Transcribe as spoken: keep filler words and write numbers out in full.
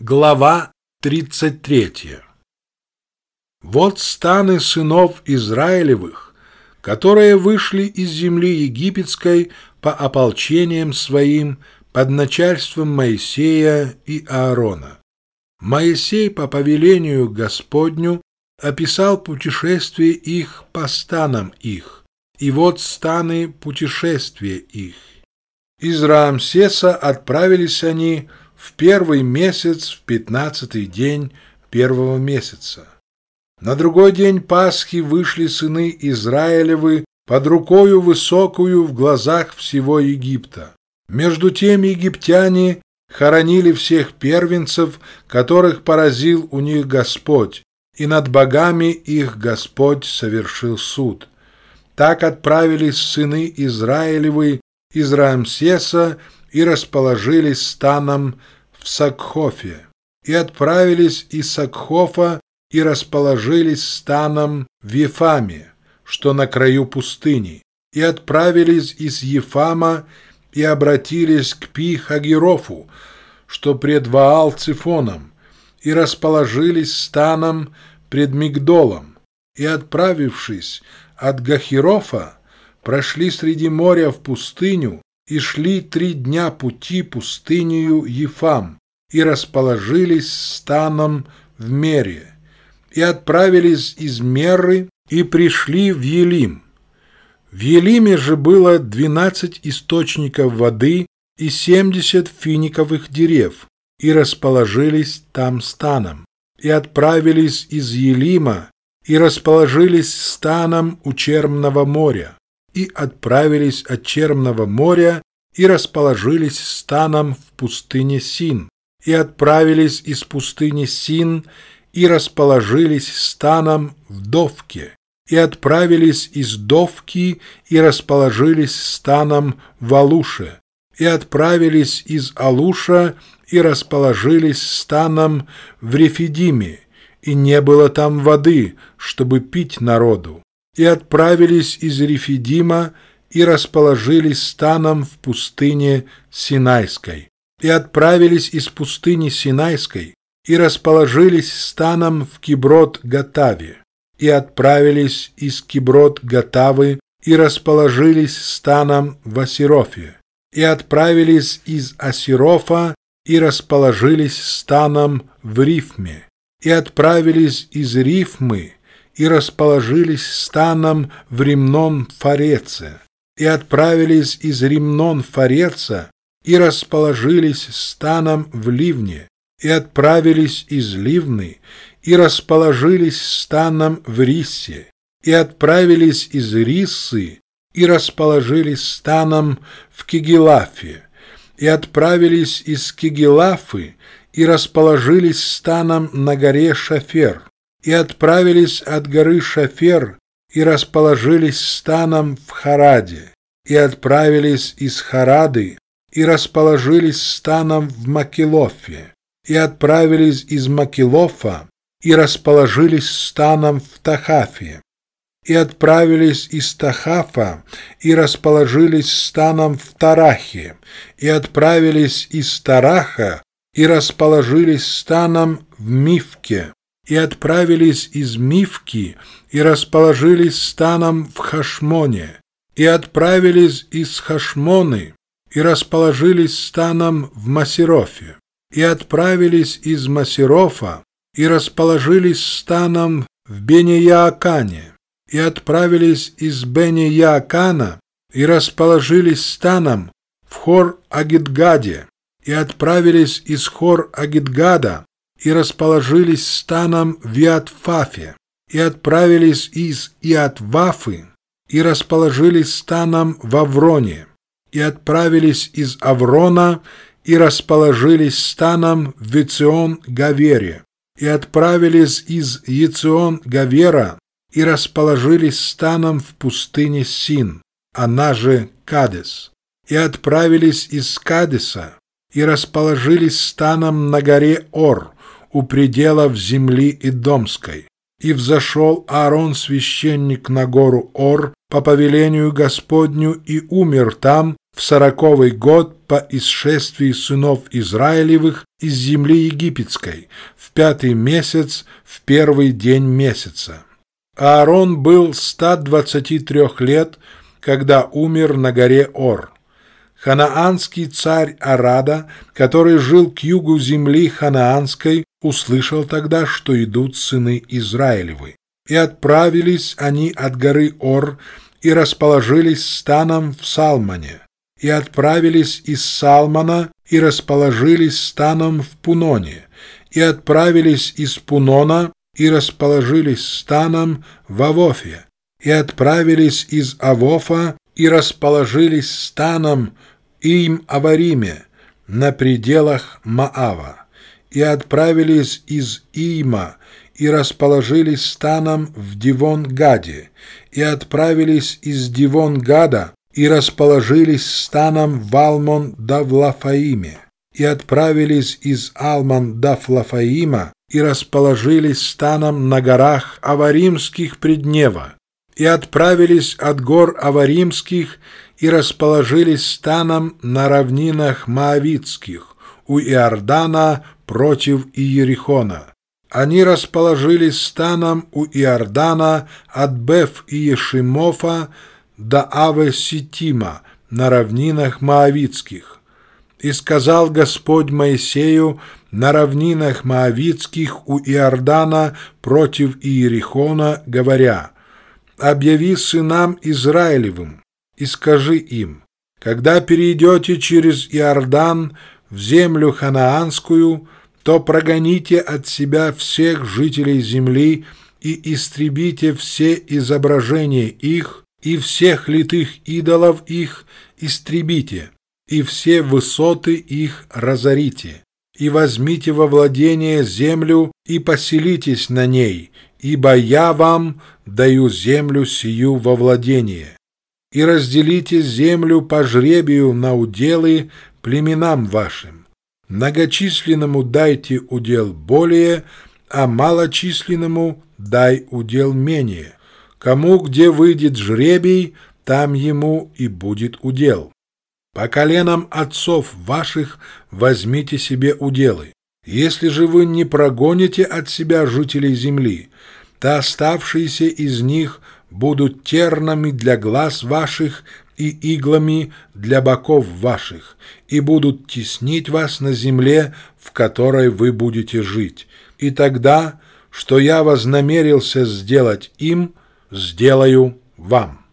Глава тридцать третья. Вот станы сынов Израилевых, которые вышли из земли египетской по ополчениям своим под начальством Моисея и Аарона. Моисей по повелению Господню описал путешествие их по станам их, и вот станы путешествия их. Из Раамсеса отправились они в первый месяц, в пятнадцатый день первого месяца. На другой день Пасхи вышли сыны Израилевы под рукою высокую в глазах всего Египта. Между тем египтяне хоронили всех первенцев, которых поразил у них Господь, и над богами их Господь совершил суд. Так отправились сыны Израилевы из Раамсеса и расположились станом в Сакхофе, и отправились из Сакхофа и расположились станом в Ефаме, что на краю пустыни, и отправились из Ефама и обратились к Пи-Хагирофу, что пред Ваал-Цифоном, и расположились станом пред Мигдолом, и, отправившись от Гахирофа, прошли среди моря в пустыню, и шли три дня пути пустынею Ефам, и расположились станом в Мере, и отправились из Меры, и пришли в Елим. В Елиме же было двенадцать источников воды и семьдесят финиковых дерев, и расположились там станом, и отправились из Елима, и расположились станом у Чермного моря, и отправились от Чермного моря и расположились станом в пустыне Син, и отправились из пустыни Син и расположились станом в Довке, и отправились из Довки и расположились станом в Алуше, и отправились из Алуша и расположились станом в Рефидиме, и не было там воды, чтобы пить народу. И отправились из Рефидима и расположились станом в пустыне Синайской. И отправились из пустыни Синайской и расположились станом в Киброт-Гатаве. И отправились из Киброт-Гатавы и расположились станом в Асирофе. И отправились из Асирофа и расположились станом в Рифме. И отправились из Рифмы и расположились станом в Римнон-Фареце, и отправились из Римнон-Фареца и расположились станом в Ливне, и отправились из Ливны и расположились станом в Риссе, и отправились из Риссы и расположились станом в Кигелафе, и отправились из Кигелафы и расположились станом на горе Шафер, и отправились от горы Шафер и расположились станом в Хараде, и отправились из Харады и расположились станом в Макелофе, и отправились из Макелофа и расположились станом в Тахафе, и отправились из Тахафа и расположились станом в Тарахе, и отправились из Тараха и расположились станом в Мифке, и отправились из Мифки и расположились станом в Хашмоне, и отправились из Хашмоны и расположились станом в Масирофе, и отправились из Масирофа и расположились станом в Бене-Яакане, и отправились из Бене-Яакана и расположились станом в Хор-Агидгаде, и отправились из Хор-Агидгада и расположились станом в Иатфафе, и отправились из Иатвафы и расположились станом в Авроне, и отправились из Аврона и расположились станом в Ецион-Гавере, и отправились из Ецион-Гавера и расположились станом в пустыне Син, она же Кадес, и отправились из Кадеса и расположились станом на горе Ор, у пределов земли Идомской. И взошел Аарон священник на гору Ор по повелению Господню и умер там в сороковый год по исшествии сынов Израилевых из земли египетской, в пятый месяц, в первый день месяца. Аарон был ста двадцати трех лет, когда умер на горе Ор. Ханаанский царь Арада, который жил к югу земли Ханаанской, услышал тогда, что идут сыны Израилевы. И отправились они от горы Ор и расположились станом в Салмоне. И отправились из Салмона и расположились станом в Пуноне. И отправились из Пунона и расположились станом в Авофе. И отправились из Авофа и расположились станом Иим-Авариме на пределах Маава. И отправились из Иима и расположились станом в Дивон-Гаде. И отправились из Дивон-Гада и расположились станом в Алмон-Давлафаиме. И отправились из Алмон-Давлафаима и расположились станом на горах Аваримских Преднева. И отправились от гор Аваримских и расположились станом на равнинах Моавитских, у Иордана против Иерихона. Они расположились станом у Иордана от Беф-Иешимофа до Аве-Ситима на равнинах Моавитских. И сказал Господь Моисею на равнинах Моавитских у Иордана против Иерихона, говоря: «Объяви сынам Израилевым и скажи им: когда перейдете через Иордан в землю ханаанскую, то прогоните от себя всех жителей земли и истребите все изображения их, и всех литых идолов их истребите, и все высоты их разорите, и возьмите во владение землю и поселитесь на ней, ибо я вам даю землю сию во владение. И разделите землю по жребию на уделы племенам вашим. Многочисленному дайте удел более, а малочисленному дай удел менее. Кому где выйдет жребий, там ему и будет удел. По коленам отцов ваших возьмите себе уделы. Если же вы не прогоните от себя жителей земли, то оставшиеся из них будут тернами для глаз ваших и иглами для боков ваших, и будут теснить вас на земле, в которой вы будете жить. И тогда, что я вознамерился сделать им, сделаю вам».